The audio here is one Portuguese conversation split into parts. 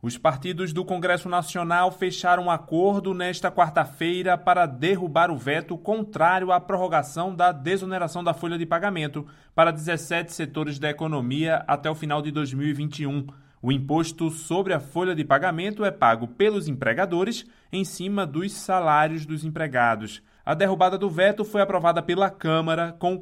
Os partidos do Congresso Nacional fecharam um acordo nesta quarta-feira para derrubar o veto contrário à prorrogação da desoneração da folha de pagamento para 17 setores da economia até o final de 2021. O imposto sobre a folha de pagamento é pago pelos empregadores em cima dos salários dos empregados. A derrubada do veto foi aprovada pela Câmara com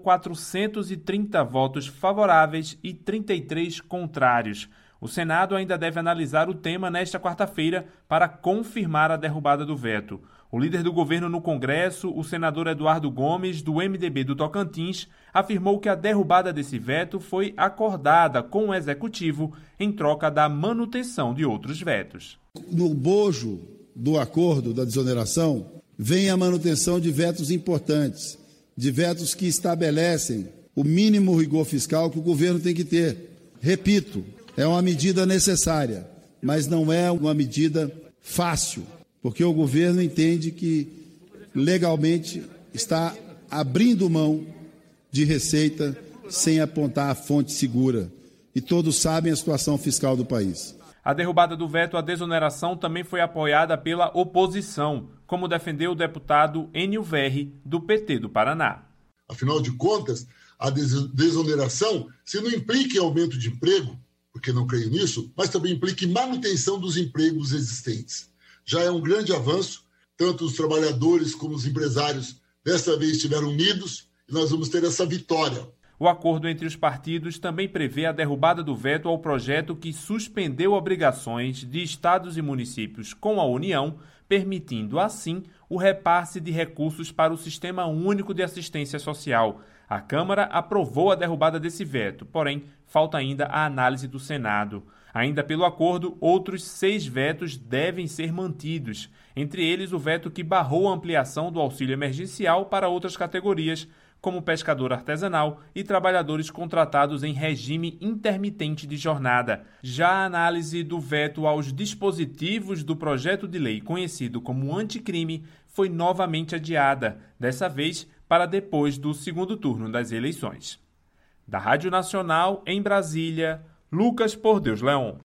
430 votos favoráveis e 33 contrários. O Senado ainda deve analisar o tema nesta quarta-feira para confirmar a derrubada do veto. O líder do governo no Congresso, o senador Eduardo Gomes, do MDB do Tocantins, afirmou que a derrubada desse veto foi acordada com o Executivo em troca da manutenção de outros vetos. No bojo do acordo da desoneração, vem a manutenção de vetos importantes, de vetos que estabelecem o mínimo rigor fiscal que o governo tem que ter. Repito, é uma medida necessária, mas não é uma medida fácil, porque o governo entende que legalmente está abrindo mão de receita sem apontar a fonte segura. E todos sabem a situação fiscal do país. A derrubada do veto à desoneração também foi apoiada pela oposição, como defendeu o deputado Enio Verri, do PT do Paraná. Afinal de contas, a desoneração, se não implica em aumento de emprego, porque não creio nisso, mas também implica em manutenção dos empregos existentes. Já é um grande avanço, tanto os trabalhadores como os empresários desta vez estiveram unidos e nós vamos ter essa vitória. O acordo entre os partidos também prevê a derrubada do veto ao projeto que suspendeu obrigações de estados e municípios com a União, permitindo, assim, o repasse de recursos para o Sistema Único de Assistência Social. A Câmara aprovou a derrubada desse veto, porém, falta ainda a análise do Senado. Ainda pelo acordo, outros 6 vetos devem ser mantidos, entre eles o veto que barrou a ampliação do auxílio emergencial para outras categorias, como pescador artesanal e trabalhadores contratados em regime intermitente de jornada. Já a análise do veto aos dispositivos do projeto de lei conhecido como anticrime foi novamente adiada, dessa vez para depois do segundo turno das eleições. Da Rádio Nacional, em Brasília, Lucas Por Deus Leon.